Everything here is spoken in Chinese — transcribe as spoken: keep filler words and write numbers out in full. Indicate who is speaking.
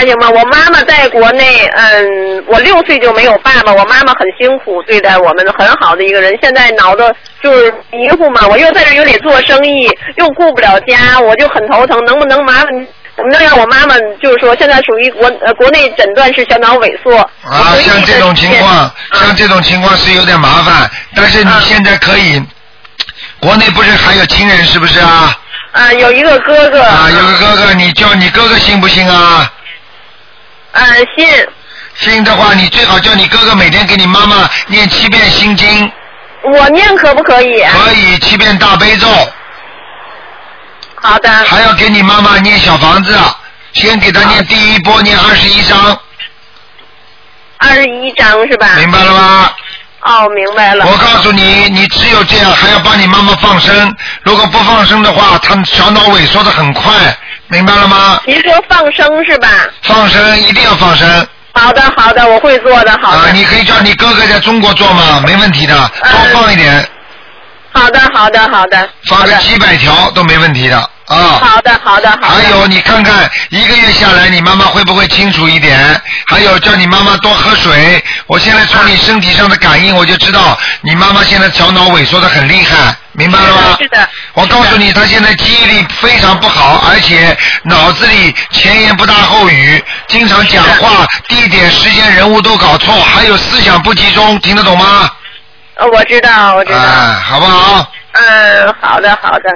Speaker 1: 行吗？我妈妈在国内，嗯，我六岁就没有爸爸，我妈妈很辛苦对待我们，很好的一个人。现在脑子就是迷糊嘛，我又在这又得做生意，又顾不了家，我就很头疼。能不能麻烦能让我妈妈就是说，现在属于国呃国内诊断是小脑萎缩。
Speaker 2: 啊，像这种情况，啊、像这种情况是有点麻烦，但是你现在可以，啊、国内不是还有亲人是不是啊？
Speaker 1: 啊，有一个哥哥。
Speaker 2: 啊，有个哥哥，你叫你哥哥信不信啊？
Speaker 1: 呃，信。
Speaker 2: 信的话，你最好叫你哥哥每天给你妈妈念七遍心经。
Speaker 1: 我念可不可以？
Speaker 2: 可以，七遍大悲咒。
Speaker 1: 好的。
Speaker 2: 还要给你妈妈念小房子，先给她念第一波，念二十一章。
Speaker 1: 二十一章是吧？
Speaker 2: 明白了吗？
Speaker 1: 哦，明白了。
Speaker 2: 我告诉你，你只有这样，还要帮你妈妈放生。如果不放生的话，她小脑萎缩的很快，明白了吗？
Speaker 1: 您说放生是吧？
Speaker 2: 放生一定要放生。
Speaker 1: 好的，好的，我会做的，好的。
Speaker 2: 啊，你可以叫你哥哥在中国做嘛，没问题的，多放一点。
Speaker 1: 嗯、好的，好的，好的。
Speaker 2: 放个几百条都没问题的。啊，
Speaker 1: 好的，好的，好的。
Speaker 2: 还有，你看看一个月下来，你妈妈会不会清楚一点？还有，叫你妈妈多喝水。我现在从你身体上的感应，我就知道你妈妈现在小脑萎缩的很厉害，明白了吗？
Speaker 1: 是的。
Speaker 2: 我告诉你，她现在记忆力非常不好，而且脑子里前言不搭后语，经常讲话，地点、时间、人物都搞错，还有思想不集中，听得懂吗？
Speaker 1: 呃，我知道，我知道。
Speaker 2: 哎，好不好？
Speaker 1: 嗯，好的，好的。